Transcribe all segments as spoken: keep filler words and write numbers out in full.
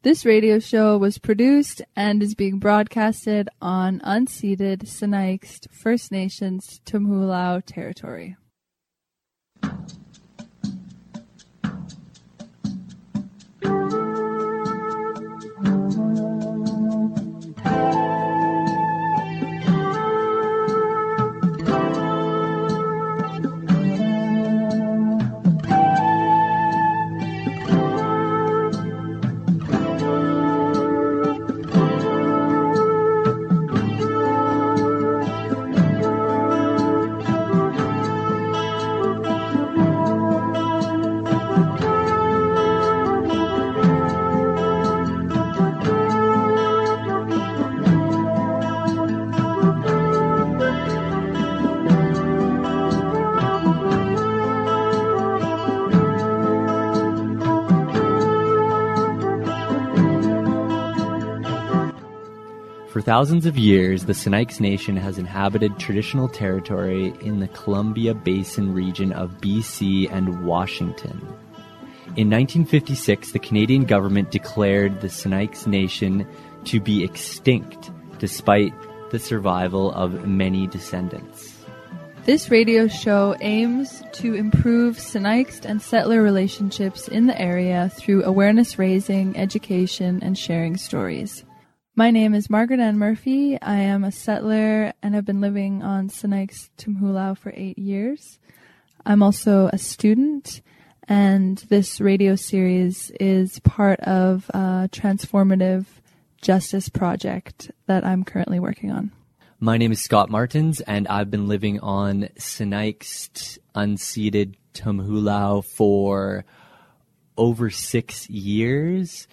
This radio show was produced and is being broadcasted on unceded Sinixt First Nations Tumhulau territory. For thousands of years, the Sinixt Nation has inhabited traditional territory in the Columbia Basin region of B C and Washington. In nineteen fifty-six, the Canadian government declared the Sinixt Nation to be extinct, despite the survival of many descendants. This radio show aims to improve Sinixt and settler relationships in the area through awareness raising, education, and sharing stories. My name is Margaret Ann Murphy. I am a settler and have been living on Sinixt Tumhulau for eight years. I'm also a student, and this radio series is part of a transformative justice project that I'm currently working on. My name is Scott Martins, and I've been living on Sinixt unceded Tumhulau for over six years.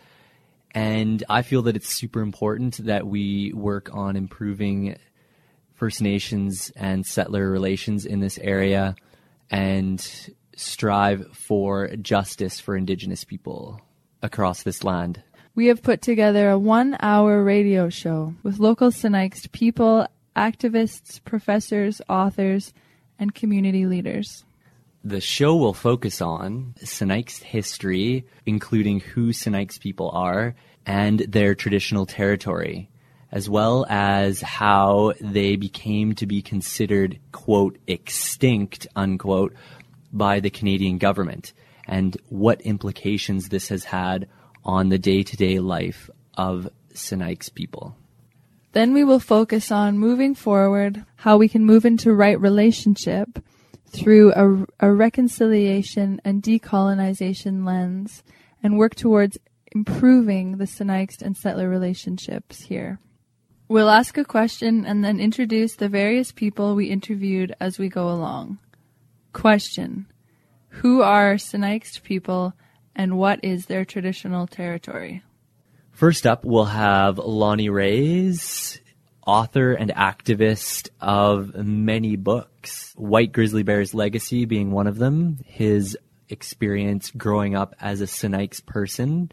And I feel that it's super important that we work on improving First Nations and settler relations in this area and strive for justice for Indigenous people across this land. We have put together a one-hour radio show with local Sinixt people, activists, professors, authors, and community leaders. The show will focus on Sinixt history, including who Sinixt people are and their traditional territory, as well as how they became to be considered, quote, extinct, unquote, by the Canadian government, and what implications this has had on the day-to-day life of Sinixt people. Then we will focus on moving forward, how we can move into right relationship through a, a reconciliation and decolonization lens, and work towards improving the Sinixt and settler relationships here. We'll ask a question and then introduce the various people we interviewed as we go along. Question: who are Sinixt people and what is their traditional territory? First up, we'll have Lonnie Reyes, author and activist of many books, White Grizzly Bear's Legacy being one of them, his experience growing up as a Sinixt person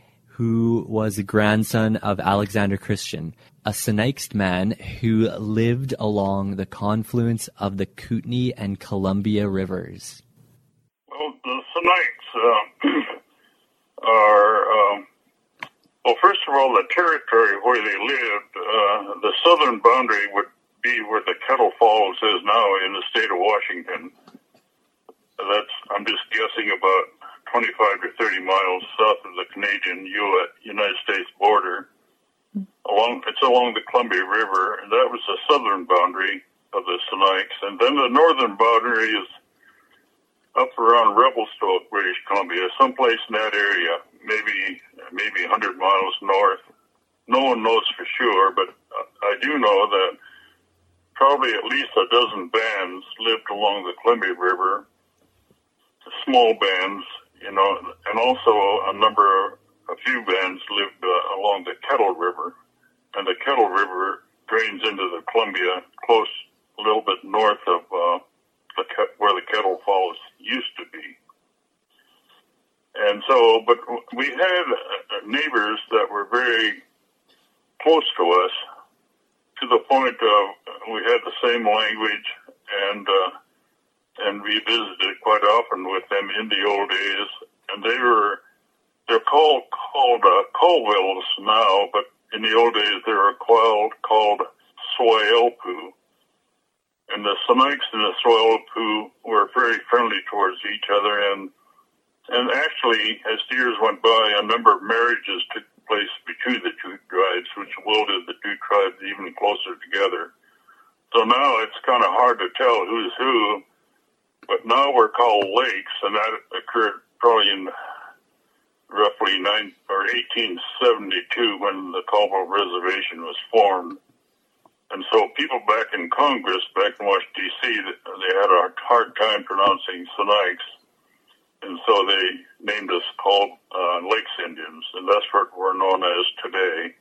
who was a grandson of Alexander Christian, a Sinixt man who lived along the confluence of the Kootenay and Columbia rivers. Well, the Sinixt uh, are... Um Well, first of all, the territory where they lived, uh, the southern boundary would be where the Kettle Falls is now in the state of Washington. That's, I'm just guessing, about twenty-five to thirty miles south of the Canadian United States border. Along, it's along the Columbia River, and that was the southern boundary of the Sinixt. And then the northern boundary is up around Revelstoke, British Columbia, someplace in that area, maybe maybe one hundred miles north. No one knows for sure, but I do know that probably at least a dozen bands lived along the Columbia River, small bands, you know, and also a number of, a few bands lived uh, along the Kettle River, and the Kettle River drains into the Columbia close, a little bit north of uh, the, where the Kettle Falls used to be. And so, but we had neighbors that were very close to us, to the point of we had the same language, and uh, and we visited quite often with them in the old days. And they were they're called called uh, Colvilles now, but in the old days they were called called Swayelpu. And the Sinaiks and the Swayelpu were very friendly towards each other, and and actually, as the years went by, a number of marriages took place between the two tribes, which welded the two tribes even closer together. So now it's kind of hard to tell who's who, but now we're called lakes, and that occurred probably in roughly nine or eighteen seventy-two when the Colville Reservation was formed. And so people back in Congress, back in Washington, D C, they had a hard time pronouncing Sinaiks, and so they named us called uh, Lakes Indians, and that's what we're known as today.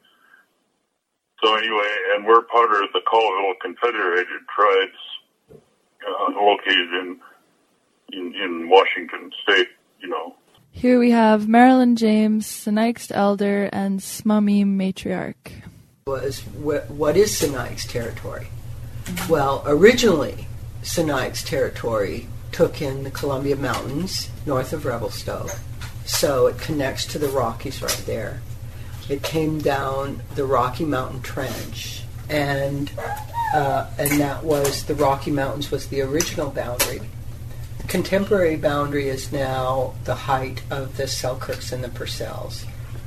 So anyway, and we're part of the Colville Confederated Tribes uh, located in, in in Washington State, you know. Here we have Marilyn James, Sinixt Elder, and Smummy Matriarch. Was wh- what is Sinaiks territory? Mm-hmm. Well, originally, Sinaiks territory took in the Columbia Mountains north of Revelstoke, so it connects to the Rockies right there. It came down the Rocky Mountain Trench, and uh, and that was the Rocky Mountains was the original boundary. Contemporary boundary is now the height of the Selkirks and the Purcells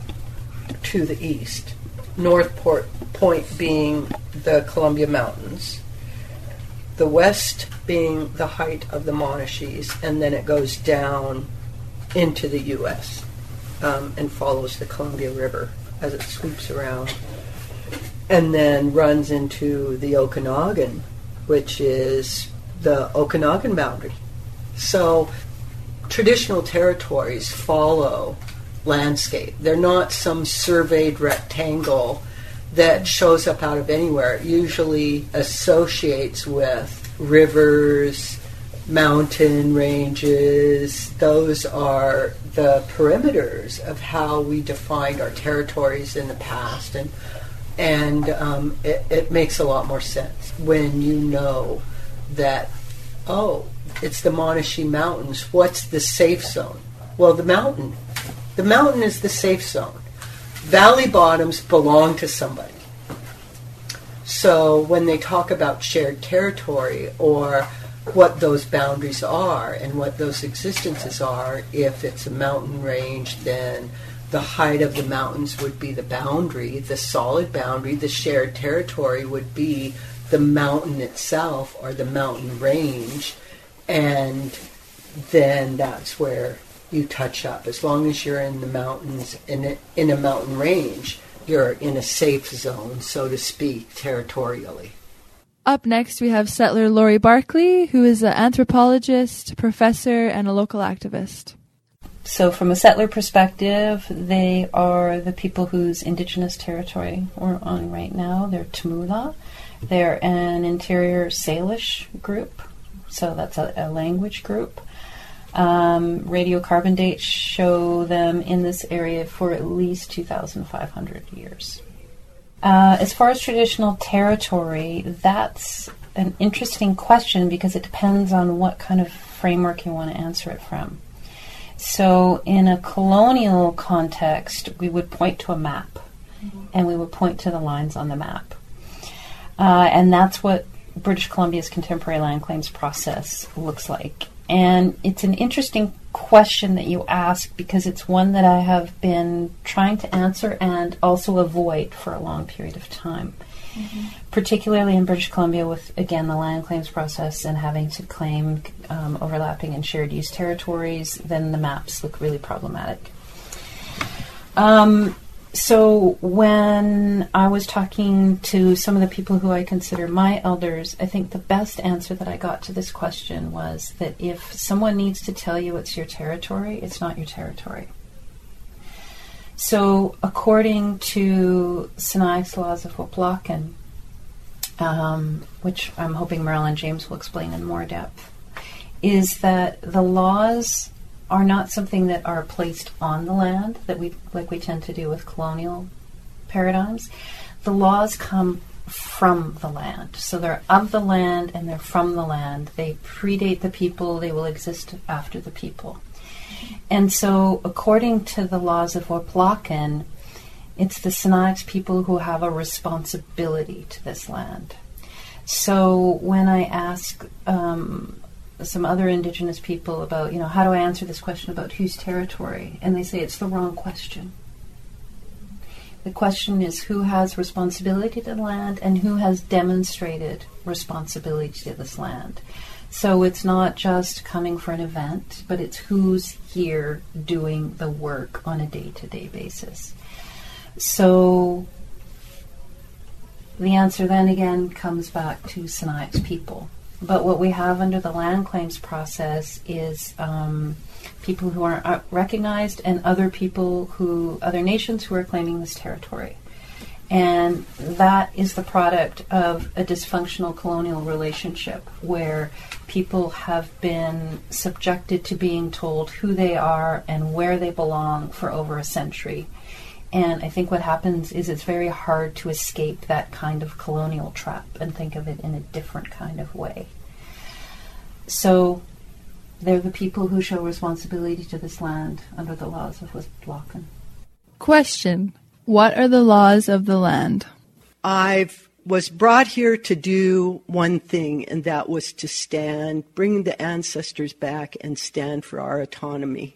to the east. North Port Point being the Columbia Mountains, the west being the height of the Monashees, and then it goes down into the U S um, and follows the Columbia River as it sweeps around, and then runs into the Okanagan, which is the Okanagan boundary. So traditional territories follow landscape. They're not some surveyed rectangle that shows up out of anywhere. It usually associates with rivers, mountain ranges. Those are the perimeters of how we defined our territories in the past, and and um, it, it makes a lot more sense when you know that, oh, it's the Monashee Mountains. What's the safe zone? Well, the mountain. The mountain is the safe zone. Valley bottoms belong to somebody. So when they talk about shared territory or what those boundaries are and what those existences are, if it's a mountain range, then the height of the mountains would be the boundary, the solid boundary. The shared territory would be the mountain itself or the mountain range, and then that's where you touch up. As long as you're in the mountains, in a, in a mountain range, you're in a safe zone, so to speak, territorially. Up next, we have settler Laurie Barkley, who is an anthropologist, professor, and a local activist. So from a settler perspective, they are the people whose indigenous territory we're on right now. They're Tumula. They're an interior Salish group, so that's a, a language group. Um, radiocarbon dates show them in this area for at least two thousand five hundred years. Uh, as far as traditional territory, that's an interesting question because it depends on what kind of framework you want to answer it from. So in a colonial context, we would point to a map, mm-hmm. and we would point to the lines on the map. Uh, and that's what British Columbia's contemporary land claims process looks like. And it's an interesting question that you ask because it's one that I have been trying to answer and also avoid for a long period of time. Mm-hmm. Particularly in British Columbia with, again, the land claims process and having to claim um, overlapping and shared use territories, then the maps look really problematic. Um, so when I was talking to some of the people who I consider my elders, I think the best answer that I got to this question was that if someone needs to tell you it's your territory, it's not your territory. So according to Sinai's laws of Woplakan, um, which I'm hoping Marilyn James will explain in more depth, is that the laws are not something that are placed on the land, that we like we tend to do with colonial paradigms. The laws come from the land. So they're of the land and they're from the land. They predate the people. They will exist after the people. And so, according to the laws of Waplakan, it's the Sinaiaks people who have a responsibility to this land. So when I ask um, some other Indigenous people about, you know, how do I answer this question about whose territory? And they say it's the wrong question. The question is who has responsibility to the land and who has demonstrated responsibility to this land. So it's not just coming for an event, but it's who's here doing the work on a day-to-day basis. So the answer then again comes back to Sinaiaks people. But what we have under the land claims process is um, people who are recognized and other people who, other nations who are claiming this territory. And that is the product of a dysfunctional colonial relationship where people have been subjected to being told who they are and where they belong for over a century. And I think what happens is it's very hard to escape that kind of colonial trap and think of it in a different kind of way. So they're the people who show responsibility to this land under the laws of Waplakan. Question. What are the laws of the land? I was brought here to do one thing, and that was to stand, bring the ancestors back and stand for our autonomy.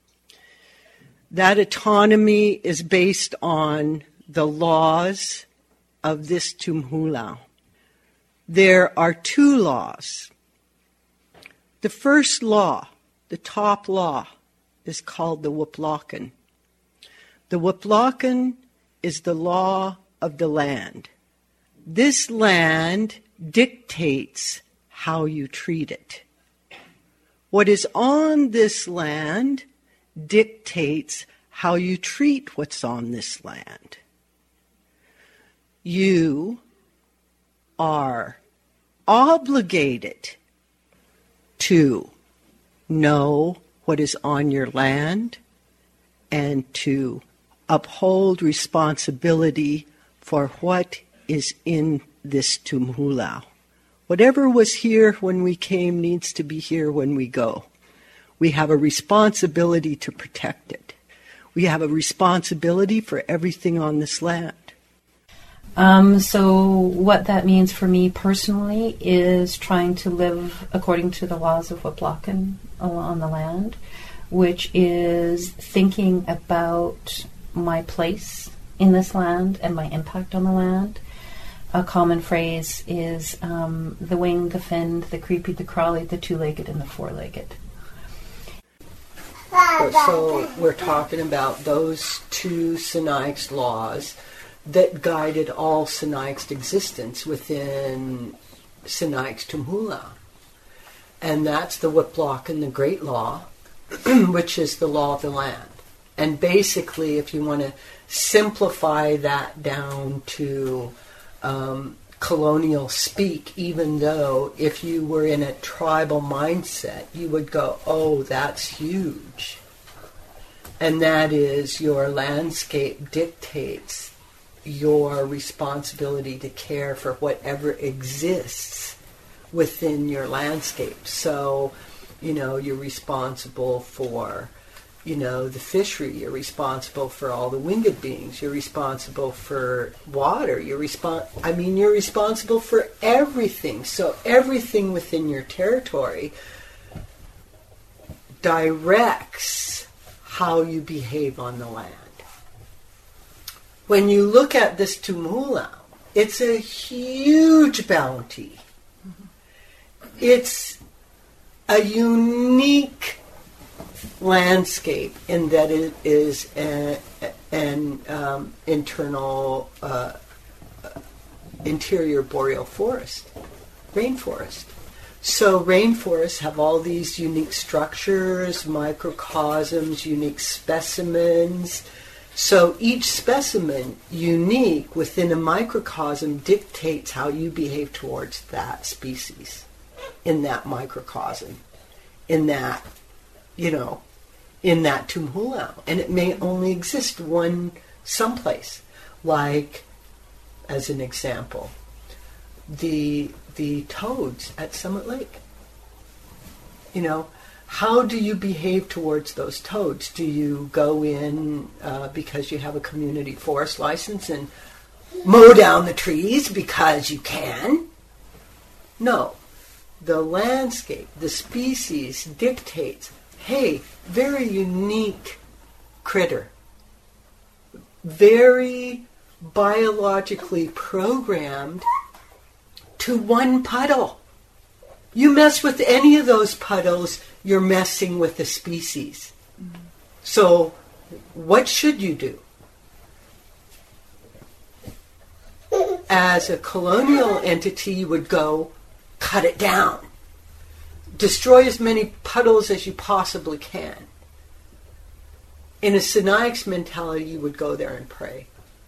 That autonomy is based on the laws of this Tumhulau. There are two laws. The first law, the top law, is called the Waplakan. The Waplakan is the law of the land. This land dictates how you treat it. What is on this land dictates how you treat what's on this land. You are obligated to know what is on your land and to uphold responsibility for what is in this Tumhulau. Whatever was here when we came needs to be here when we go. We have a responsibility to protect it. We have a responsibility for everything on this land. Um, so what that means for me personally is trying to live according to the laws of Waplakan on the land, which is thinking about my place in this land and my impact on the land. A common phrase is um, the winged, the finned, the creepy, the crawly, the two-legged, and the four-legged. So we're talking about those two Sinaiaks laws that guided all Sinaiaks existence within Sinaiaks Tumhulau. And that's the Waplakan, the Great Law, which is the law of the land. And basically, if you want to simplify that down to um, colonial speak, even though if you were in a tribal mindset, you would go, oh, that's huge. And that is your landscape dictates your responsibility to care for whatever exists within your landscape. So, you know, you're responsible for, you know, the fishery. You're responsible for all the winged beings. You're responsible for water. You're respon- I mean, you're responsible for everything. So everything within your territory directs how you behave on the land. When you look at this Tumhulau, it's a huge bounty. It's a unique landscape in that it is a, an um, internal uh, interior boreal forest, rainforest. So rainforests have all these unique structures, microcosms, unique specimens. So each specimen, unique within a microcosm, dictates how you behave towards that species in that microcosm, in that, you know, in that Tumhulau. And it may only exist one someplace, like, as an example, the the toads at Summit Lake. You know, How do you behave towards those toads? Do you go in uh, because you have a community forest license and mow down the trees because you can? No. The landscape, the species dictates, hey, very unique critter, very biologically programmed to one puddle. You mess with any of those puddles, you're messing with the species. Mm-hmm. So what should you do? As a colonial entity, you would go, cut it down. Destroy as many puddles as you possibly can. In a Sinaics mentality, you would go there and pray.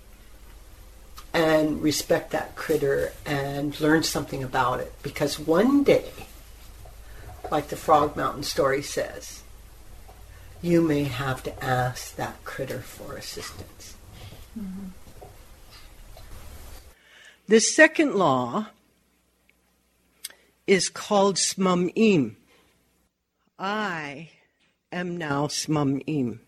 And respect that critter and learn something about it. Because one day, like the Frog Mountain story says, you may have to ask that critter for assistance. Mm-hmm. The second law is called Smam'im. I am now Smam'im.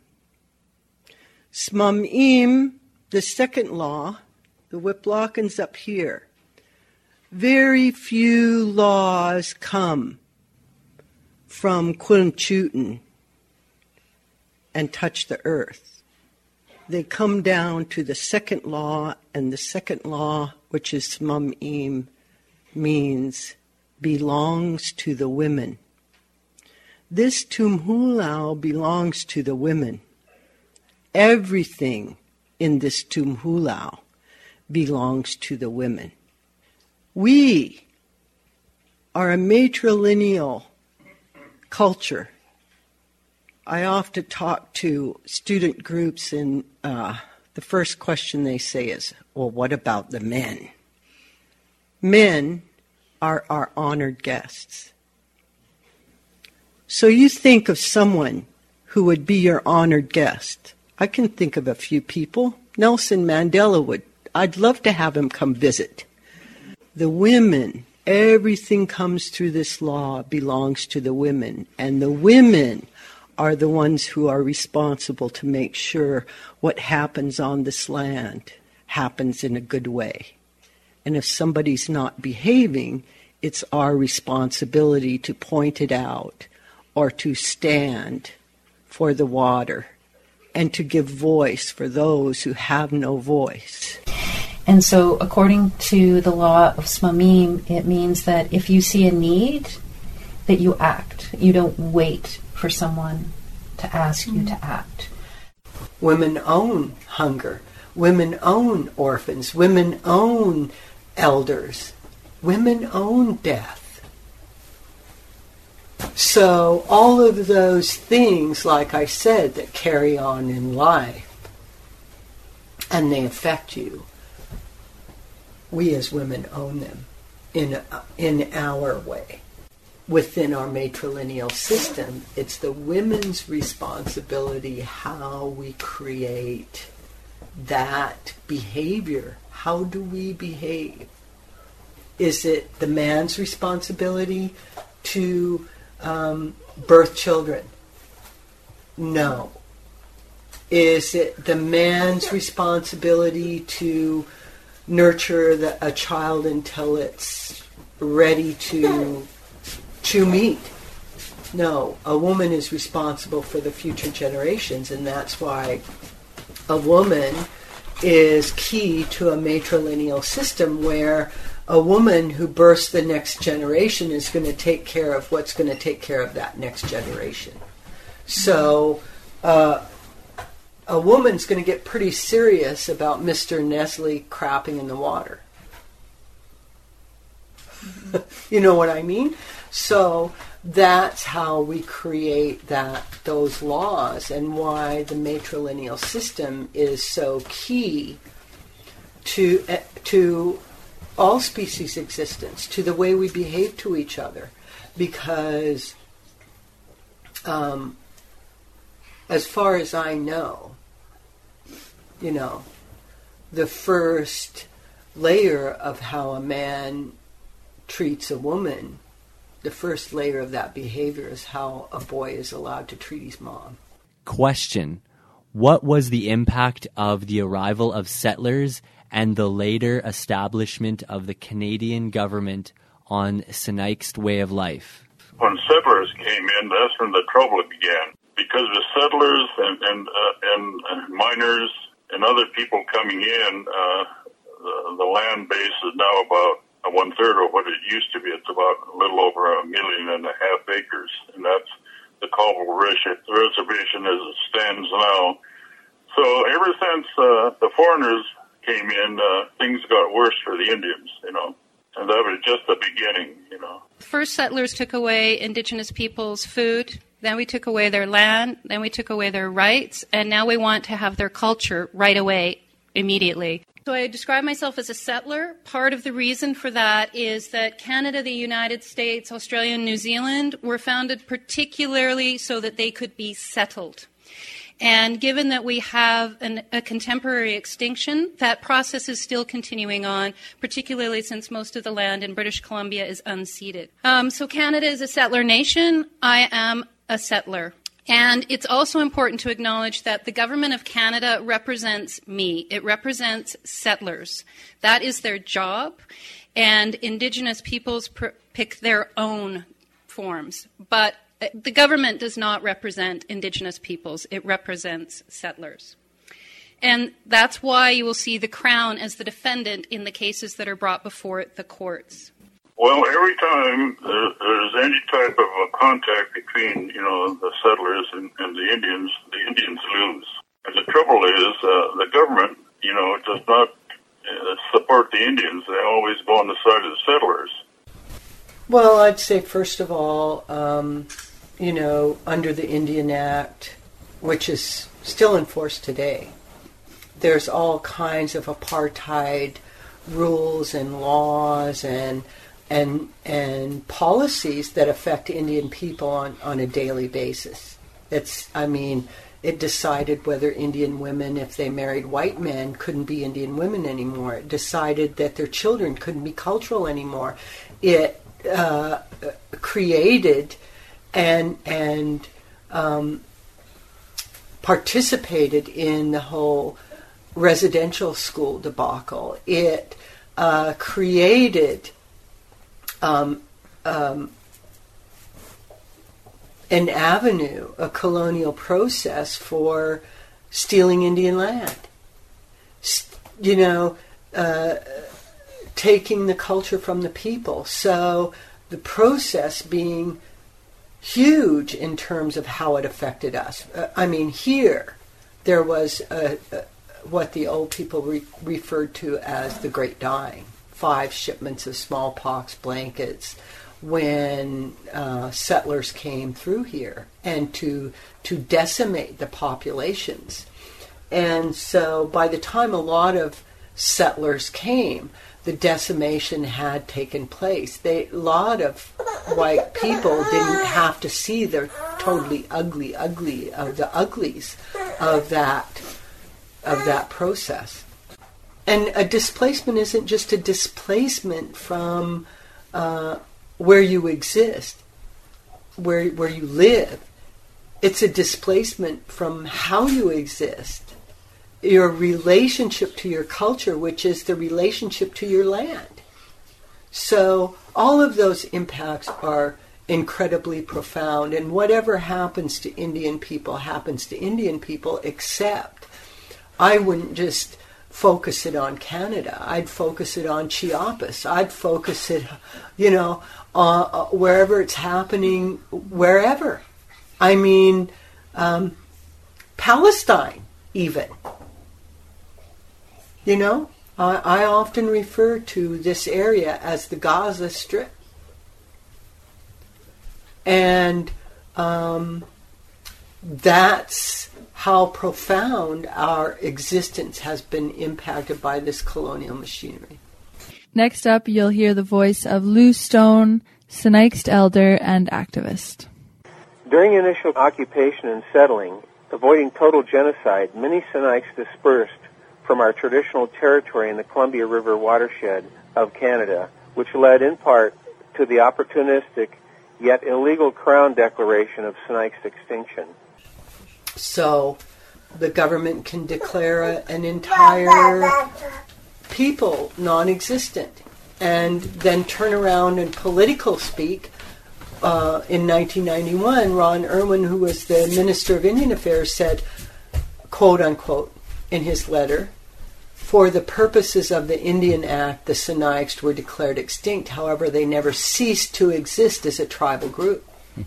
Smam'im, the second law, the Whiplocken's up here. Very few laws come from Quilmchutin and touch the earth. They come down to the second law, and the second law, which is Smam'im, means belongs to the women. This Tumhulau belongs to the women. Everything in this Tumhulau belongs to the women. We are a matrilineal culture. I often talk to student groups, and uh, the first question they say is, well, what about the men? Men are our honored guests. So you think of someone who would be your honored guest. I can think of a few people. Nelson Mandela would. I'd love to have him come visit. The women, everything comes through this law belongs to the women. And the women are the ones who are responsible to make sure what happens on this land happens in a good way. And if somebody's not behaving, it's our responsibility to point it out or to stand for the water and to give voice for those who have no voice. And so according to the law of Smam'im, it means that if you see a need, that you act. You don't wait for someone to ask mm-hmm. you to act. Women own hunger. Women own orphans. Women own elders. Women own death. So all of those things, like I said, that carry on in life, and they affect you, we as women own them in in our way. Within our matrilineal system, it's the women's responsibility how we create that behavior. How do we behave? Is it the man's responsibility to um, birth children? No. Is it the man's responsibility to nurture the, a child until it's ready to chew meat? No. A woman is responsible for the future generations, and that's why a woman is key to a matrilineal system where a woman who births the next generation is going to take care of what's going to take care of that next generation. So uh, a woman's going to get pretty serious about Mister Nestle crapping in the water. You know what I mean? So that's how we create that those laws, and why the matrilineal system is so key to uh, to all species existence, to the way we behave to each other. Because um, as far as I know, you know, the first layer of how a man treats a woman the first layer of that behavior is how a boy is allowed to treat his mom. Question: what was the impact of the arrival of settlers and the later establishment of the Canadian government on Sinixt way of life? When settlers came in, that's when the trouble began. Because the settlers and and, uh, and miners and other people coming in, uh, the, the land base is now about one third of what it used to be. It's about a little over a million and a half acres, and that's the Colville Reservation as it stands now. So ever since uh, the foreigners came in, uh, things got worse for the Indians, you know, and that was just the beginning, you know. First settlers took away Indigenous people's food, then we took away their land, then we took away their rights, and now we want to have their culture right away, immediately. So I describe myself as a settler. Part of the reason for that is that Canada, the United States, Australia, and New Zealand were founded particularly so that they could be settled. And given that we have an, a contemporary extinction, that process is still continuing on, particularly since most of the land in British Columbia is unceded. Um, so Canada is a settler nation. I am a settler. And it's also important to acknowledge that the Government of Canada represents me. It represents settlers. That is their job. And Indigenous peoples pr- pick their own forms. But the government does not represent Indigenous peoples. It represents settlers. And that's why you will see the Crown as the defendant in the cases that are brought before the courts. Well, every time there, there's any type of a contact between, you know, the settlers and, and the Indians, the Indians lose. And the trouble is, uh, the government, you know, does not uh, support the Indians. They always go on the side of the settlers. Well, I'd say, first of all, um, you know, under the Indian Act, which is still in force today, there's all kinds of apartheid rules and laws and and and policies that affect Indian people on, on a daily basis. It's, I mean, it decided whether Indian women, if they married white men, couldn't be Indian women anymore. It decided that their children couldn't be cultural anymore. It uh, created and and um, participated in the whole residential school debacle. It uh, created um, um, an avenue, a colonial process for stealing Indian land. You know, uh, taking the culture from the people. So the process being huge in terms of how it affected us. Uh, I mean, here there was a, a, what the old people re- referred to as the Great Dying. Five shipments of smallpox blankets when uh, settlers came through here, and to to decimate the populations. And so by the time a lot of settlers came, the decimation had taken place. They, a lot of white people didn't have to see the totally ugly, ugly of the uglies of that of that process. And a displacement isn't just a displacement from uh, where you exist, where where you live. It's a displacement from how you exist, your relationship to your culture, which is the relationship to your land. So all of those impacts are incredibly profound, and whatever happens to Indian people happens to Indian people, except I wouldn't just focus it on Canada. I'd focus it on Chiapas. I'd focus it, you know, uh, wherever it's happening, wherever. I mean, um, Palestine, even. You know, I, I often refer to this area as the Gaza Strip. And um, that's how profound our existence has been impacted by this colonial machinery. Next up, you'll hear the voice of Lou Stone, Sinixt elder and activist. During initial occupation and settling, avoiding total genocide, many Sinixt dispersed from our traditional territory in the Columbia River watershed of Canada, which led in part to the opportunistic yet illegal Crown declaration of Sinixt extinction. So the government can declare a, an entire people non-existent, and then turn around in political speak. Uh, in nineteen ninety-one, Ron Irwin, who was the Minister of Indian Affairs, said, quote unquote, in his letter, "For the purposes of the Indian Act, the Sinixt were declared extinct. However, they never ceased to exist as a tribal group."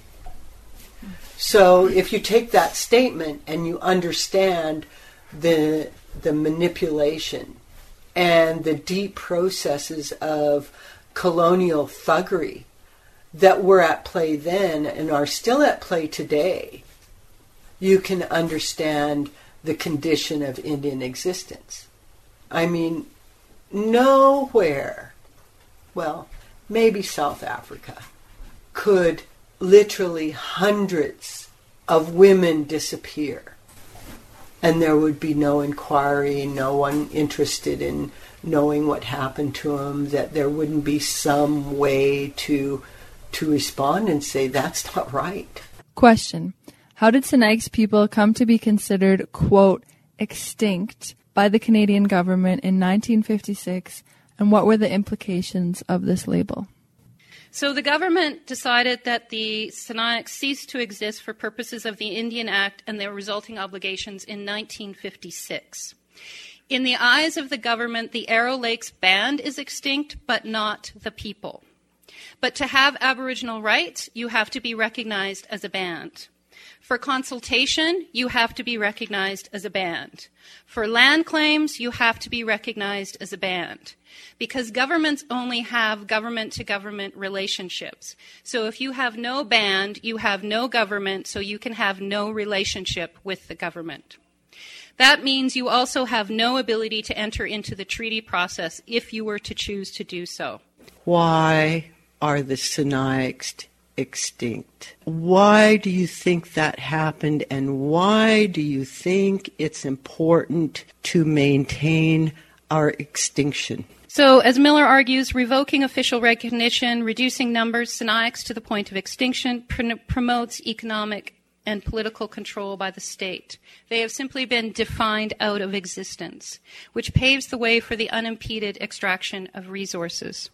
So if you take that statement and you understand the the manipulation and the deep processes of colonial thuggery that were at play then and are still at play today, you can understand the condition of Indian existence. I mean, nowhere, well, maybe South Africa, could literally hundreds of women disappear, and there would be no inquiry, no one interested in knowing what happened to them, that there wouldn't be some way to to respond and say, that's not right. Question. How did Sinixt people come to be considered, quote, extinct by the Canadian government in nineteen fifty-six, and what were the implications of this label? So the government decided that the Sinixt ceased to exist for purposes of the Indian Act and their resulting obligations in nineteen fifty-six. In the eyes of the government, the Arrow Lakes Band is extinct, but not the people. But to have Aboriginal rights, you have to be recognized as a band. For consultation, you have to be recognized as a band. For land claims, you have to be recognized as a band. Because governments only have government-to-government relationships. So if you have no band, you have no government, so you can have no relationship with the government. That means you also have no ability to enter into the treaty process if you were to choose to do so. Why are the Sinixt extinct? Why do you think that happened, and why do you think it's important to maintain our extinction? So, as Miller argues, revoking official recognition, reducing numbers, Sinixt to the point of extinction, pr- promotes economic and political control by the state. They have simply been defined out of existence, which paves the way for the unimpeded extraction of resources.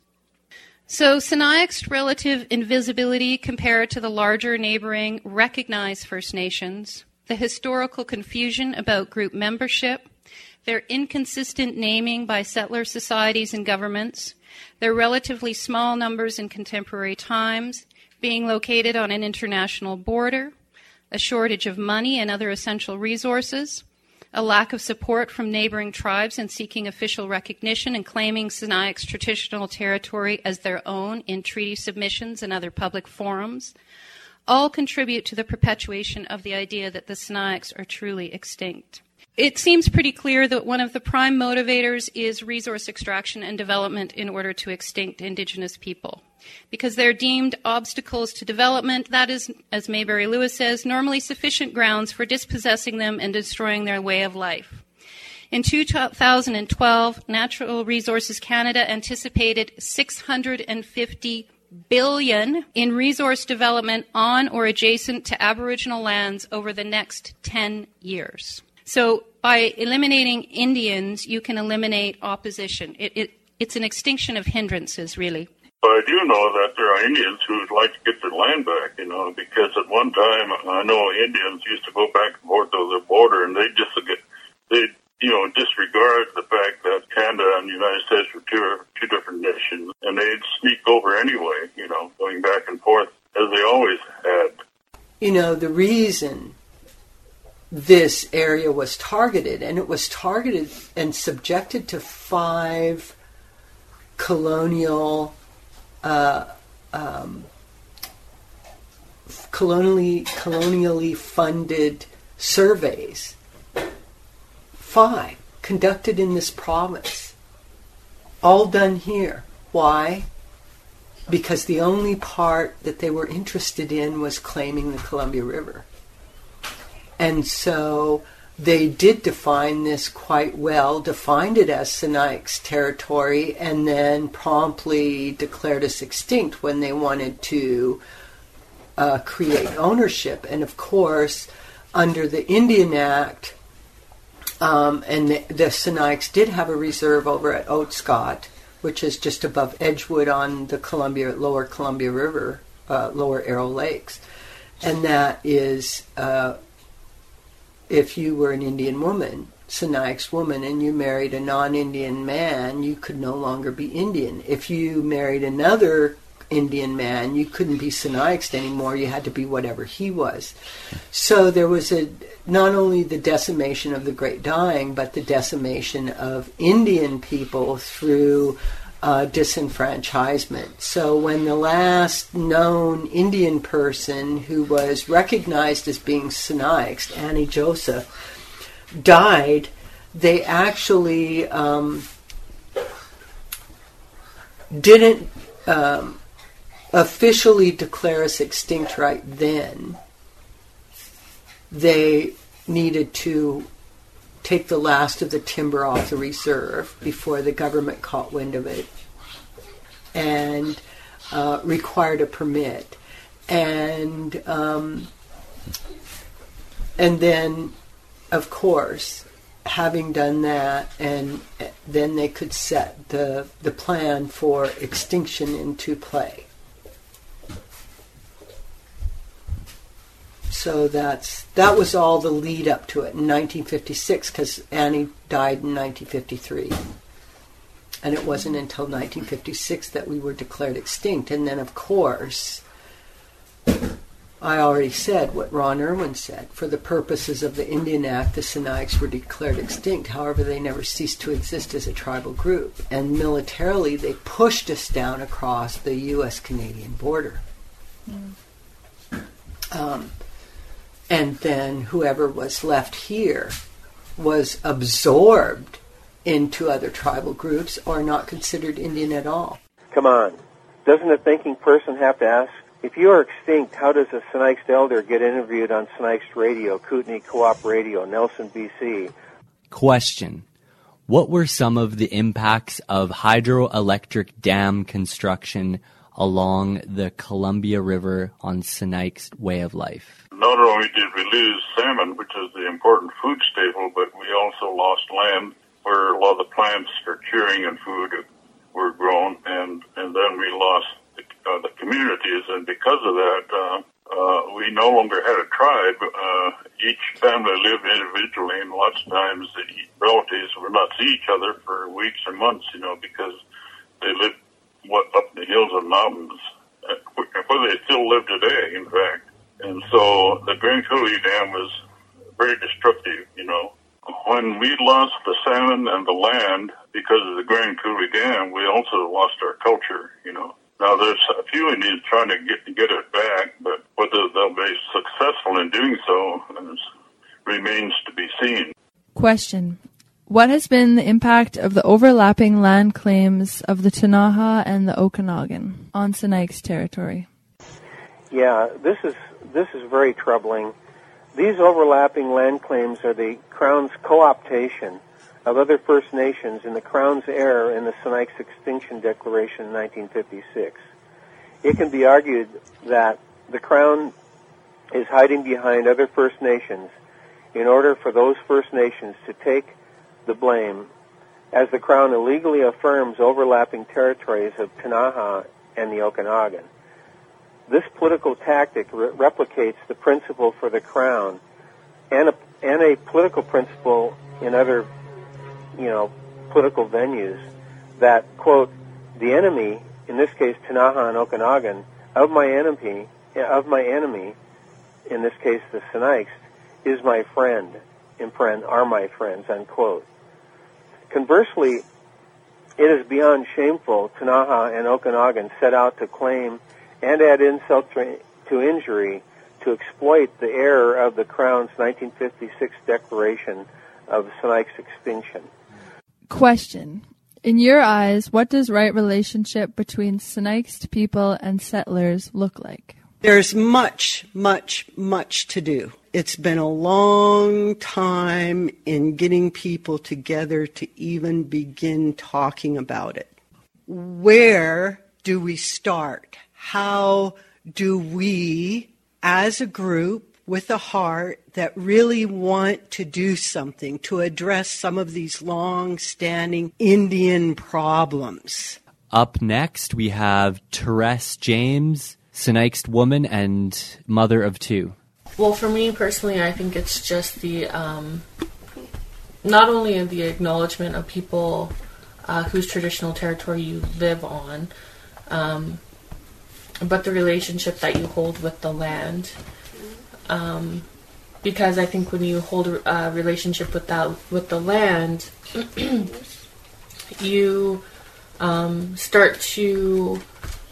So Sinixt relative invisibility compared to the larger neighboring recognized First Nations, the historical confusion about group membership, their inconsistent naming by settler societies and governments, their relatively small numbers in contemporary times, being located on an international border, a shortage of money and other essential resources, a lack of support from neighboring tribes in seeking official recognition and claiming Sinixt traditional territory as their own in treaty submissions and other public forums, all contribute to the perpetuation of the idea that the Sinixt are truly extinct. It seems pretty clear that one of the prime motivators is resource extraction and development in order to extinct Indigenous people. Because they're deemed obstacles to development, that is, as Maybury Lewis says, normally sufficient grounds for dispossessing them and destroying their way of life. In two thousand twelve, Natural Resources Canada anticipated six hundred fifty billion dollars in resource development on or adjacent to Aboriginal lands over the next ten years. So by eliminating Indians, you can eliminate opposition. It, it, it's an extinction of hindrances, really. But I do know that there are Indians who would like to get their land back, you know, because at one time I know Indians used to go back and forth to the border, and they just get, they, you know, disregard the fact that Canada and the United States were two, two different nations, and they'd sneak over anyway, you know, going back and forth as they always had. You know, the reason this area was targeted, and it was targeted and subjected to five colonial Uh, um, colonially, colonially funded surveys. Five conducted in this province. All done here. Why? Because the only part that they were interested in was claiming the Columbia River. And so they did define this quite well, defined it as Sinixt territory, and then promptly declared us extinct when they wanted to uh, create ownership. And of course, under the Indian Act, um, and the, the Sinaiaks did have a reserve over at Oatscott, which is just above Edgewood on the Columbia, lower Columbia River, uh, lower Arrow Lakes. And that is, uh, if you were an Indian woman, Sinaiaks woman, and you married a non-Indian man, you could no longer be Indian. If you married another Indian man, you couldn't be Sinaiaks anymore. You had to be whatever he was. So there was a not only the decimation of the Great Dying, but the decimation of Indian people through uh, disenfranchisement. So when the last known Indian person who was recognized as being Sinaiaks, Annie Joseph, died, they actually um, didn't um, officially declare us extinct right then. They needed to take the last of the timber off the reserve before the government caught wind of it and uh, required a permit. And um, and then, of course, having done that, and then they could set the the plan for extinction into play. So that's that was all the lead up to it in nineteen fifty-six, because Annie died in nineteen fifty-three. And it wasn't until nineteen fifty-six that we were declared extinct. And then, of course, I already said what Ron Irwin said. For the purposes of the Indian Act, the Sinaiaks were declared extinct. However, they never ceased to exist as a tribal group. And militarily, they pushed us down across the U S Canadian border. Mm. Um, and then whoever was left here was absorbed into other tribal groups or not considered Indian at all. Come on. Doesn't a thinking person have to ask, if you are extinct, how does a Sinaiaks elder get interviewed on Sinaiaks Radio, Kootenai Co-op Radio, Nelson, B C? Question. What were some of the impacts of hydroelectric dam construction along the Columbia River on Sinaiaks' way of life? Not only did we lose salmon, which is the important food staple, but we also lost land where a lot of the plants for curing and food were grown, and, and then we lost the, uh, the communities, and because of that, uh, uh, we no longer had a tribe. Uh, each family lived individually, and lots of times the relatives would not see each other for weeks or months, you know, because they lived what, up in the hills and mountains, where they still live today, in fact. And so the Grand Coulee Dam was very destructive, you know. When we lost the salmon and the land because of the Grand Coulee Dam, we also lost our culture, you know. Now, there's a few Indians trying to get, get it back, but whether they'll be successful in doing so is, remains to be seen. Question. What has been the impact of the overlapping land claims of the Ktunaxa and the Okanagan on Sinaiaks territory? Yeah, this is this is very troubling. These overlapping land claims are the Crown's co-optation of other First Nations in the Crown's error in the Sinaiaks Extinction Declaration in nineteen fifty-six. It can be argued that the Crown is hiding behind other First Nations in order for those First Nations to take the blame, as the Crown illegally affirms overlapping territories of Ktunaxa and the Okanagan. This political tactic re- replicates the principle for the Crown and a, and a political principle in other, you know, political venues that, quote, the enemy, in this case Ktunaxa and Okanagan, of my enemy, of my enemy, in this case the Sinaiaks, is my friend, in paren, are my friends, unquote. Conversely, it is beyond shameful Ktunaxa and Okanagan set out to claim and add insult to injury to exploit the error of the Crown's nineteen fifty-six declaration of Sinaiaks extinction. Question. In your eyes, what does right relationship between Sinaiaks people and settlers look like? There's much, much, much to do. It's been a long time in getting people together to even begin talking about it. Where do we start? How do we, as a group with a heart that really want to do something to address some of these long-standing Indian problems? Up next, we have Therese James, Sinixt woman and mother of two. Well, for me personally, I think it's just the, um, not only the acknowledgement of people uh, whose traditional territory you live on, um, but the relationship that you hold with the land. Um, because I think when you hold a relationship with that, with the land, you um, start to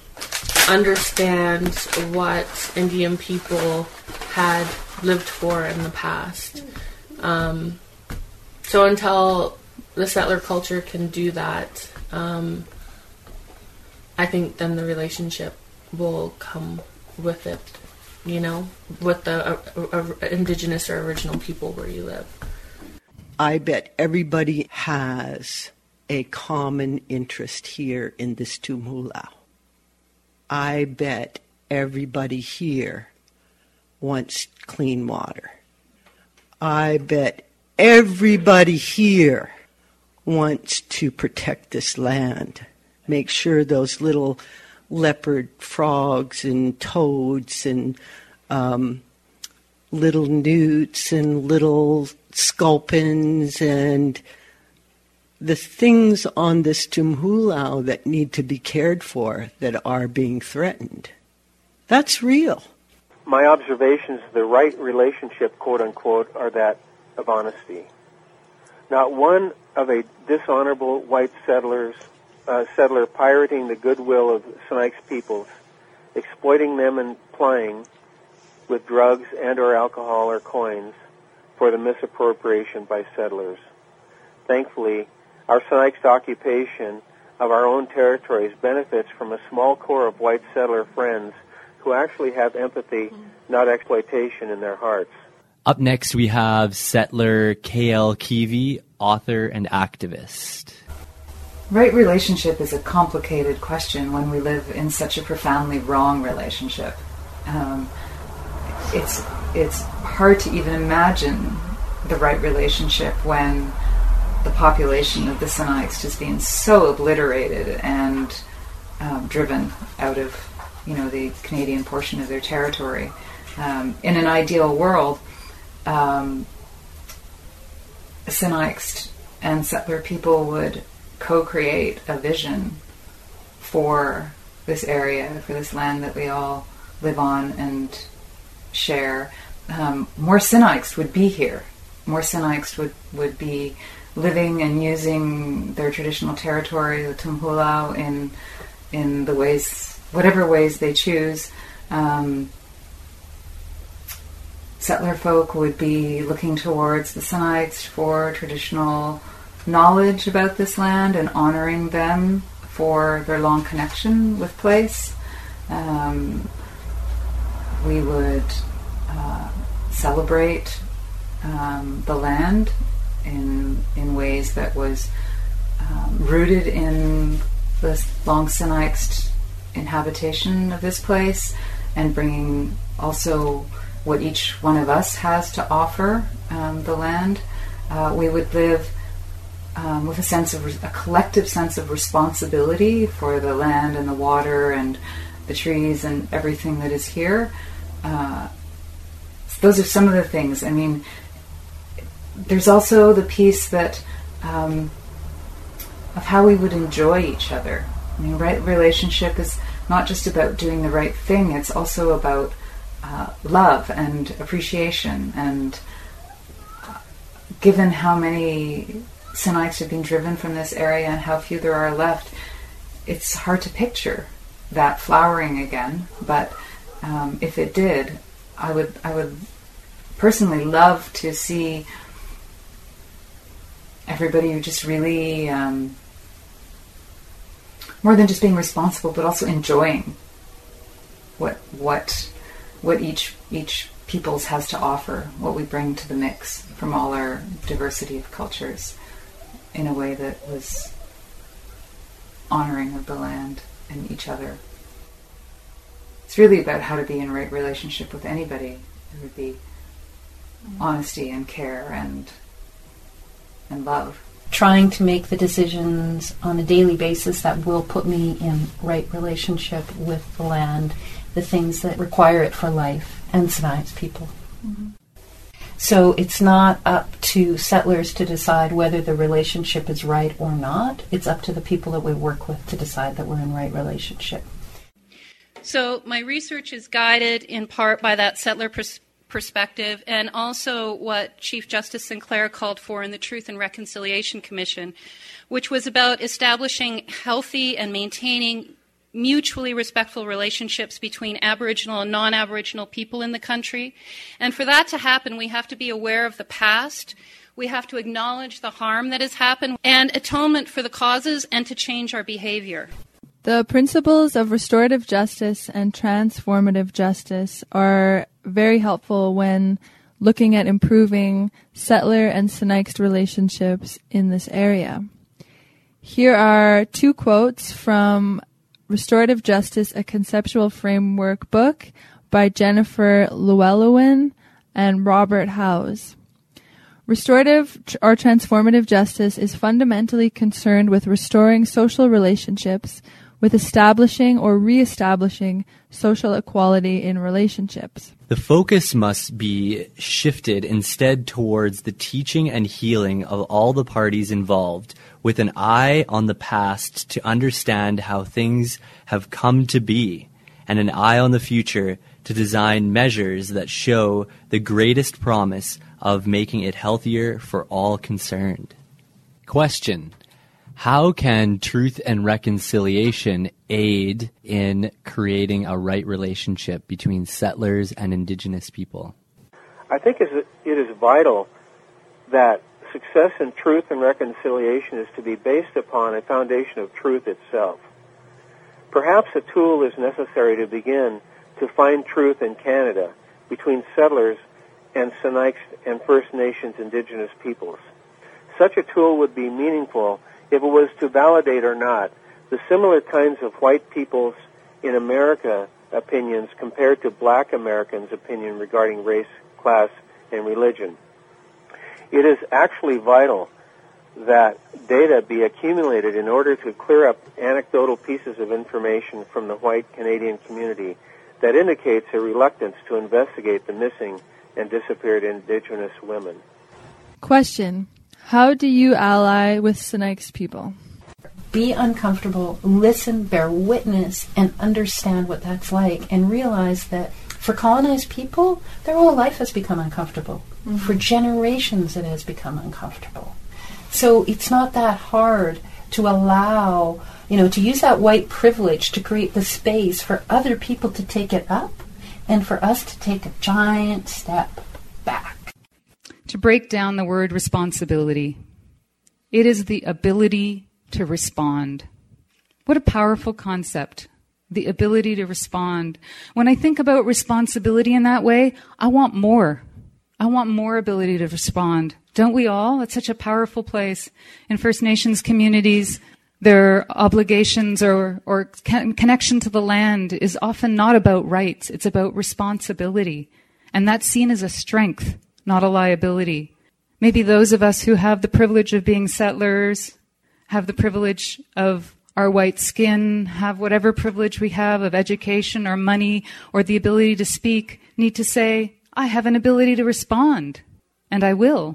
understand what Indian people had lived for in the past. Um, so until the settler culture can do that, um, I think then the relationship will come with it, you know, with the uh, uh, indigenous or original people where you live. I bet everybody has a common interest here in this Tumhulau. I bet everybody here wants clean water. I bet everybody here wants to protect this land, make sure those little leopard frogs and toads and um, little newts and little sculpins and the things on this Tumhulau that need to be cared for that are being threatened. That's real. My observations of the right relationship, quote unquote, are that of honesty. Not one of a dishonorable white settlers, uh, settler pirating the goodwill of Sinixt peoples, exploiting them and plying with drugs and or alcohol or coins for the misappropriation by settlers. Thankfully, our Sinixt occupation of our own territories benefits from a small core of white settler friends who actually have empathy, not exploitation, in their hearts. Up next, we have settler K L Keevy, author and activist. Right relationship is a complicated question when we live in such a profoundly wrong relationship. Um, it's it's hard to even imagine the right relationship when the population of the Sinixt is being so obliterated and um, driven out of, you know, the Canadian portion of their territory. Um, in an ideal world, um, Sinixt and settler people would co-create a vision for this area, for this land that we all live on and share. Um, more Sinixt would be here. More Sinixt would, would be living and using their traditional territory, the Tumhulau, in in the ways, whatever ways they choose. Um, settler folk would be looking towards the Sinixt for traditional knowledge about this land and honoring them for their long connection with place. Um, we would uh, celebrate um, the land in in ways that was um, rooted in the long Sinixt inhabitation of this place, and bringing also what each one of us has to offer um, the land. Uh, we would live um, with a sense of re- a collective sense of responsibility for the land and the water and the trees and everything that is here. Uh, those are some of the things. I mean, there's also the piece that um, of how we would enjoy each other. I mean, right relationship is not just about doing the right thing, it's also about uh, love and appreciation. And uh, given how many Sinixt have been driven from this area and how few there are left, it's hard to picture that flowering again. But um, if it did, I would I would personally love to see everybody just really um, more than just being responsible, but also enjoying what what what each each peoples has to offer, what we bring to the mix from all our diversity of cultures, in a way that was honoring of the land and each other. it's really about how to be in right relationship with anybody. It would be honesty and care and and love. Trying to make the decisions on a daily basis that will put me in right relationship with the land, the things that require it for life, and Sinixt people. Mm-hmm. So it's not up to settlers to decide whether the relationship is right or not. It's up to the people that we work with to decide that we're in right relationship. So my research is guided in part by that settler pers- perspective and also what Chief Justice Sinclair called for in the Truth and Reconciliation Commission, which was about establishing healthy and maintaining mutually respectful relationships between Aboriginal and non-Aboriginal people in the country. And for that to happen, we have to be aware of the past. We have to acknowledge the harm that has happened and atonement for the causes and to change our behavior. The principles of restorative justice and transformative justice are very helpful when looking at improving settler and Sinixt relationships in this area. Here are two quotes from Restorative Justice, a Conceptual Framework book by Jennifer Llewellyn and Robert Howes. Restorative or transformative justice is fundamentally concerned with restoring social relationships, with establishing or re-establishing social equality in relationships. The focus must be shifted instead towards the teaching and healing of all the parties involved, with an eye on the past to understand how things have come to be, and an eye on the future to design measures that show the greatest promise of making it healthier for all concerned. Question: how can truth and reconciliation aid in creating a right relationship between settlers and Indigenous people? I think it is vital that success in truth and reconciliation is to be based upon a foundation of truth itself. Perhaps a tool is necessary to begin to find truth in Canada between settlers and Sinixt and First Nations Indigenous peoples. Such a tool would be meaningful if it was to validate or not the similar kinds of white people's in America opinions compared to black Americans' opinion regarding race, class, and religion. It is actually vital that data be accumulated in order to clear up anecdotal pieces of information from the white Canadian community that indicates a reluctance to investigate the missing and disappeared Indigenous women. Question: how do you ally with Sinixt people? Be uncomfortable, listen, bear witness, and understand what that's like, and realize that for colonized people, their whole life has become uncomfortable. Mm-hmm. For generations it has become uncomfortable. So it's not that hard to allow, you know, to use that white privilege to create the space for other people to take it up and for us to take a giant step back. To break down the word responsibility, it is the ability to respond. What a powerful concept, the ability to respond. When I think about responsibility in that way, I want more. I want more ability to respond. Don't we all? It's such a powerful place. In First Nations communities, their obligations or, or con- connection to the land is often not about rights. It's about responsibility. And that's seen as a strength, not a liability. Maybe those of us who have the privilege of being settlers, have the privilege of our white skin, have whatever privilege we have of education or money or the ability to speak, need to say, I have an ability to respond, and I will.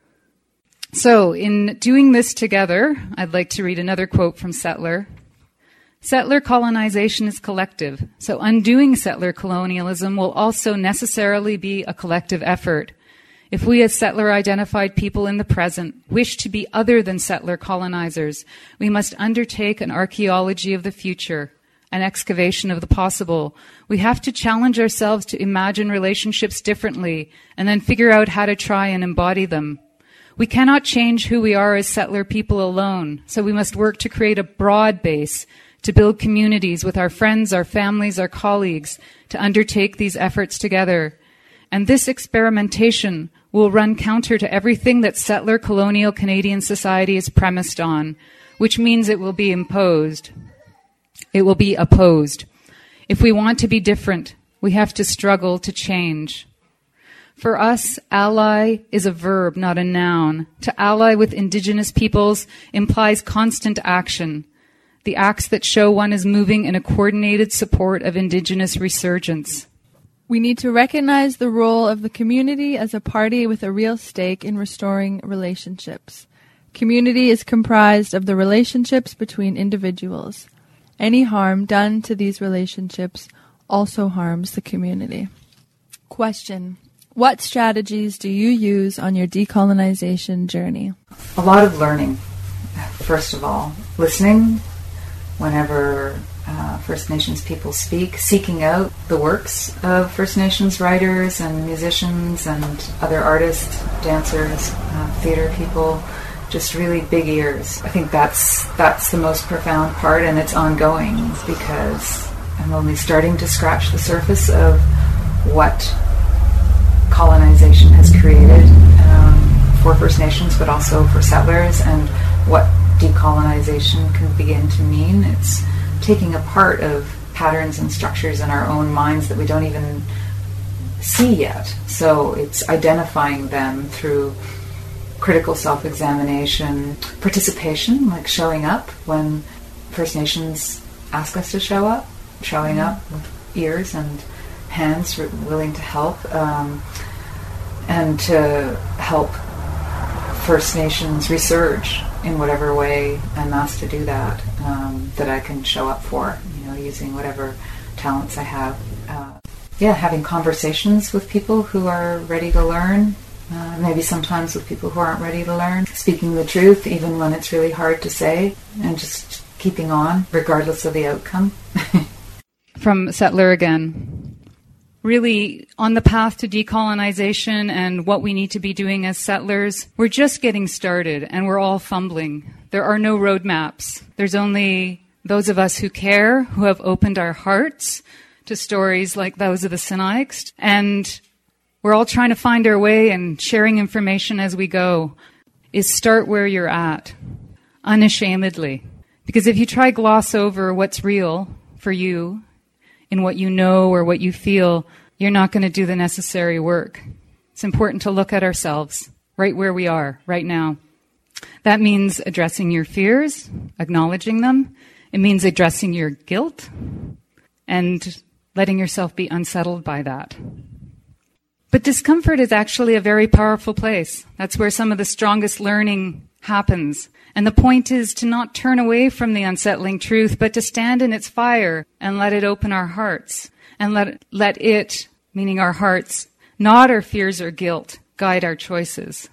So in doing this together, I'd like to read another quote from Settler. Settler colonization is collective, so undoing settler colonialism will also necessarily be a collective effort. If we as settler-identified people in the present wish to be other than settler colonizers, we must undertake an archaeology of the future, an excavation of the possible. We have to challenge ourselves to imagine relationships differently and then figure out how to try and embody them. We cannot change who we are as settler people alone, so we must work to create a broad base, to build communities with our friends, our families, our colleagues, to undertake these efforts together. And this experimentation will run counter to everything that settler colonial Canadian society is premised on, which means it will be imposed. It will be opposed. If we want to be different, we have to struggle to change. For us, ally is a verb, not a noun. To ally with Indigenous peoples implies constant action, the acts that show one is moving in a coordinated support of Indigenous resurgence. We need to recognize the role of the community as a party with a real stake in restoring relationships. Community is comprised of the relationships between individuals. Any harm done to these relationships also harms the community. Question: what strategies do you use on your decolonization journey? A lot of learning, first of all. Listening whenever uh, First Nations people speak, seeking out the works of First Nations writers and musicians and other artists, dancers, uh, theater people, just really big ears. I think that's that's the most profound part, and it's ongoing because I'm only starting to scratch the surface of what colonization has created um, for First Nations, but also for settlers, and what decolonization can begin to mean. It's taking a part of patterns and structures in our own minds that we don't even see yet. So it's identifying them through critical self-examination, participation, like showing up when First Nations ask us to show up, showing up with ears and hands willing to help, um, and to help First Nations resurge in whatever way I'm asked to do that, um, that I can show up for, you know, using whatever talents I have. Uh, yeah, having conversations with people who are ready to learn, uh, maybe sometimes with people who aren't ready to learn, speaking the truth even when it's really hard to say, and just keeping on regardless of the outcome. From Settler again. Really, on the path to decolonization and what we need to be doing as settlers, we're just getting started and we're all fumbling. There are no roadmaps. There's only those of us who care, who have opened our hearts to stories like those of the Sinixt, and we're all trying to find our way and sharing information as we go. Is start where you're at, unashamedly. Because if you try gloss over what's real for you, in what you know or what you feel, you're not going to do the necessary work. It's important to look at ourselves right where we are right now. That means addressing your fears, acknowledging them. It means addressing your guilt and letting yourself be unsettled by that. But discomfort is actually a very powerful place. That's where some of the strongest learning happens. And the point is to not turn away from the unsettling truth, but to stand in its fire and let it open our hearts. And let, let it, meaning our hearts, not our fears or guilt, guide our choices.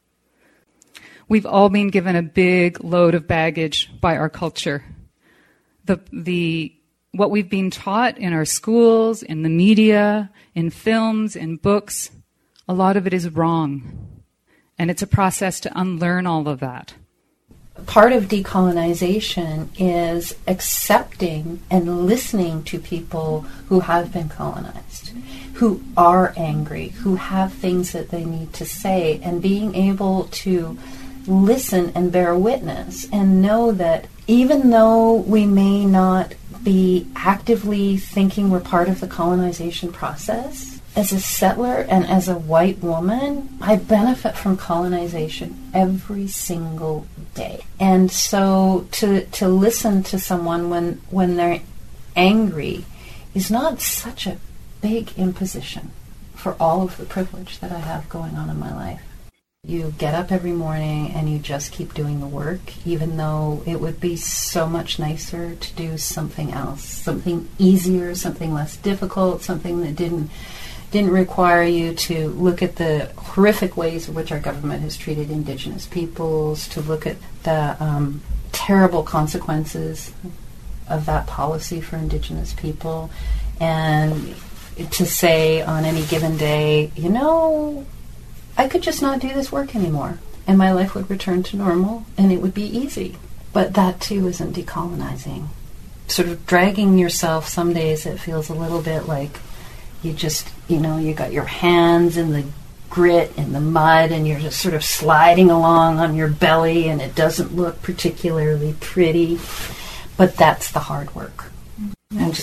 We've all been given a big load of baggage by our culture. The, the, what we've been taught in our schools, in the media, in films, in books, a lot of it is wrong. And it's a process to unlearn all of that. Part of decolonization is accepting and listening to people who have been colonized, who are angry, who have things that they need to say, and being able to listen and bear witness and know that even though we may not be actively thinking we're part of the colonization process, as a settler and as a white woman, I benefit from colonization every single day. And so to to listen to someone when, when they're angry is not such a big imposition for all of the privilege that I have going on in my life. You get up every morning and you just keep doing the work, even though it would be so much nicer to do something else, something easier, something less difficult, something that didn't didn't require you to look at the horrific ways in which our government has treated Indigenous peoples, to look at the um, terrible consequences of that policy for Indigenous people, and to say on any given day, you know, I could just not do this work anymore, and my life would return to normal, and it would be easy. But that, too, isn't decolonizing. Sort of dragging yourself, some days it feels a little bit like you just, you know, you got your hands in the grit and the mud and you're just sort of sliding along on your belly and it doesn't look particularly pretty. But that's the hard work. And just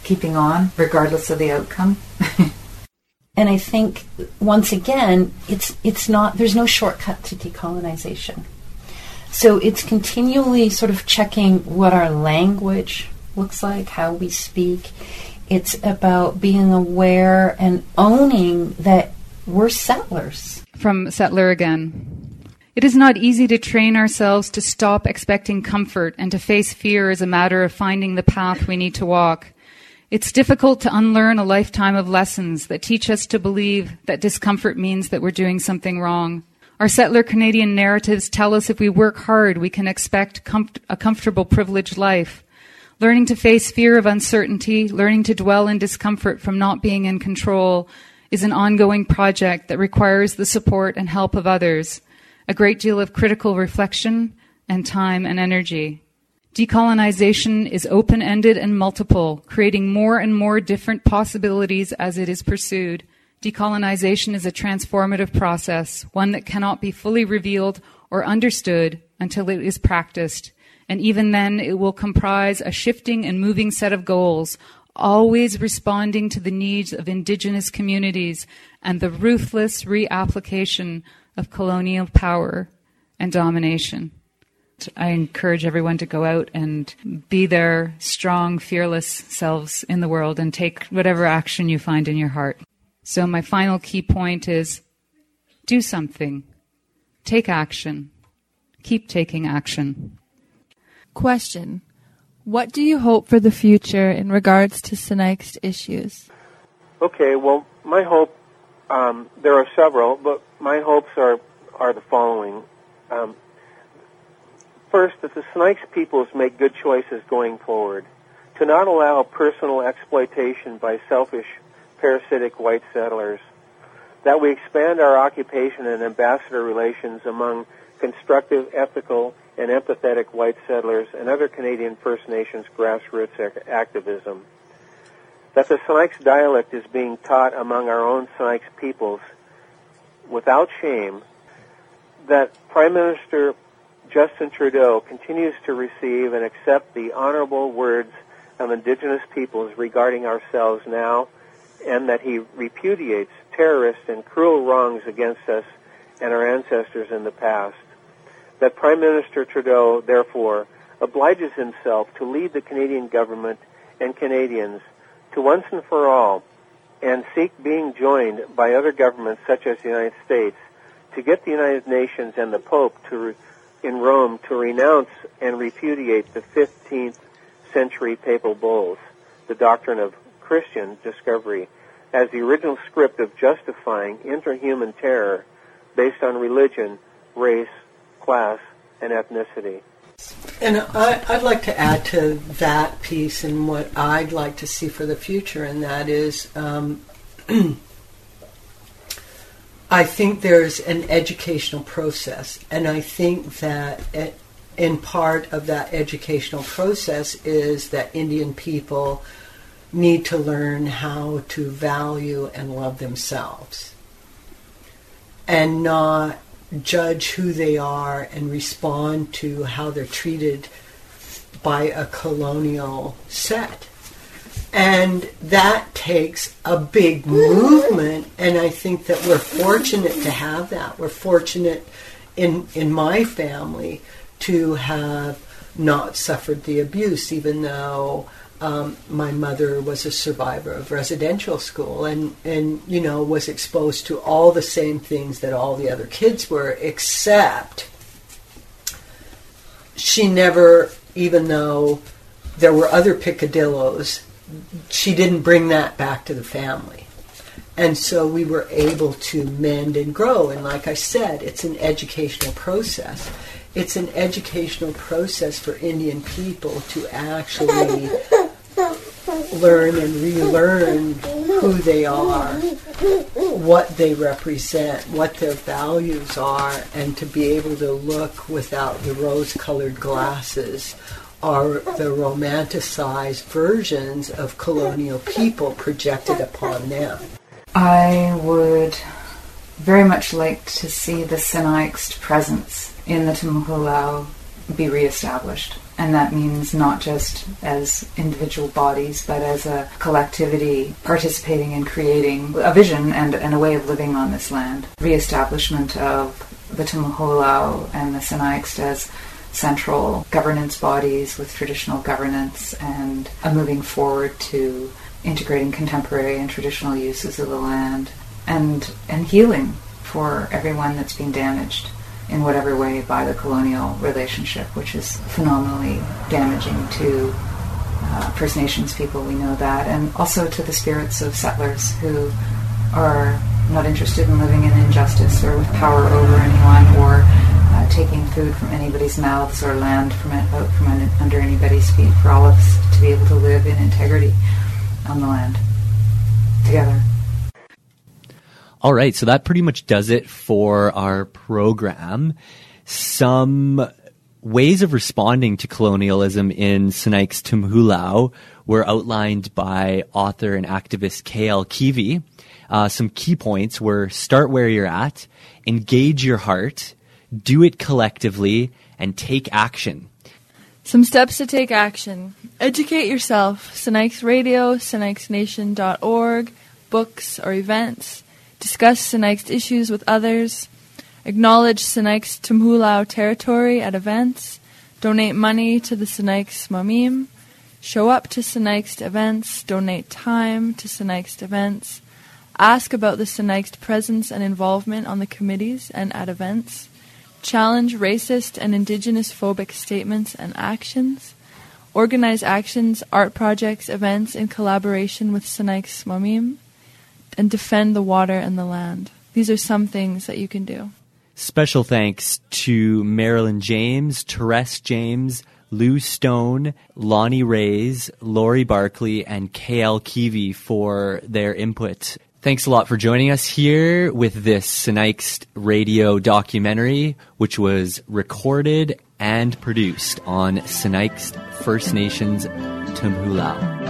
keeping on regardless of the outcome. And I think, once again, it's it's not, there's no shortcut to decolonization. So it's continually sort of checking what our language looks like, how we speak. It's about being aware and owning that we're settlers. From Settler again. It is not easy to train ourselves to stop expecting comfort and to face fear as a matter of finding the path we need to walk. It's difficult to unlearn a lifetime of lessons that teach us to believe that discomfort means that we're doing something wrong. Our settler Canadian narratives tell us if we work hard, we can expect com- a comfortable, privileged life. Learning to face fear of uncertainty, learning to dwell in discomfort from not being in control is an ongoing project that requires the support and help of others, a great deal of critical reflection and time and energy. Decolonization is open-ended and multiple, creating more and more different possibilities as it is pursued. Decolonization is a transformative process, one that cannot be fully revealed or understood until it is practiced. And even then, it will comprise a shifting and moving set of goals, always responding to the needs of Indigenous communities and the ruthless reapplication of colonial power and domination. I encourage everyone to go out and be their strong, fearless selves in the world and take whatever action you find in your heart. So my final key point is do something. Take action. Keep taking action. Question. What do you hope for the future in regards to Sinixt issues? Okay, well, my hope, um, there are several, but my hopes are, are the following. Um, First, that the Sinixt peoples make good choices going forward, to not allow personal exploitation by selfish, parasitic white settlers, that we expand our occupation and ambassador relations among constructive, ethical, and empathetic white settlers and other Canadian First Nations grassroots ac- activism, that the Sinixt dialect is being taught among our own Sinixt peoples without shame, that Prime Minister Justin Trudeau continues to receive and accept the honorable words of Indigenous peoples regarding ourselves now, and that he repudiates terrorist and cruel wrongs against us and our ancestors in the past. That Prime Minister Trudeau, therefore, obliges himself to lead the Canadian government and Canadians to once and for all, and seek being joined by other governments such as the United States, to get the United Nations and the Pope to re- in Rome to renounce and repudiate the fifteenth century papal bulls, the doctrine of Christian discovery, as the original script of justifying interhuman terror based on religion, race, class, and ethnicity. And I, I'd like to add to that piece and what I'd like to see for the future, and that is um, I think there's an educational process, and I think that it, in part of that educational process is that Indian people need to learn how to value and love themselves and not judge who they are and respond to how they're treated by a colonial set. And that takes a big movement, and I think that we're fortunate to have that. We're fortunate in in my family to have not suffered the abuse, even though um, my mother was a survivor of residential school and, and, you know, was exposed to all the same things that all the other kids were, except she never, even though there were other picadillos, she didn't bring that back to the family. And so we were able to mend and grow. And like I said, it's an educational process. It's an educational process for Indian people to actually learn and relearn who they are, what they represent, what their values are, and to be able to look without the rose-colored glasses are the romanticized versions of colonial people projected upon them. I would very much like to see the Sinixt presence in the Tumuhulau be reestablished. And that means not just as individual bodies, but as a collectivity participating in creating a vision and, and a way of living on this land. Reestablishment of the Tumuhulau and the Sinixt as central governance bodies with traditional governance, and a moving forward to integrating contemporary and traditional uses of the land, and and healing for everyone that's been damaged in whatever way by the colonial relationship, which is phenomenally damaging to uh, First Nations people, we know that, and also to the spirits of settlers who are not interested in living in injustice or with power over anyone, or uh, taking food from anybody's mouths or land from, it, out from un- under anybody's feet, for all of us to be able to live in integrity on the land together. All right, so that pretty much does it for our program. Some ways of responding to colonialism in Sinixt Tumuhulau were outlined by author and activist K L Keavy. Uh, some key points were: start where you're at, engage your heart, do it collectively, and take action. Some steps to take action. Educate yourself. Sinixt Radio, sinixt nation dot org, books or events. Discuss Sinixt issues with others. Acknowledge Sinixt Tumuhulau territory at events. Donate money to the Sinixt Mamim. Show up to Sinixt events. Donate time to Sinixt events. Ask about the Sinixt presence and involvement on the committees and at events. Challenge racist and indigenous phobic statements and actions. Organize actions, art projects, events in collaboration with Sinixt Mamim. And defend the water and the land. These are some things that you can do. Special thanks to Marilyn James, Therese James, Lou Stone, Lonnie Rays, Lori Barkley, and K L Keavy for their input. Thanks a lot for joining us here with this Sinixt Radio documentary, which was recorded and produced on Sinixt First Nations Tumuhulau.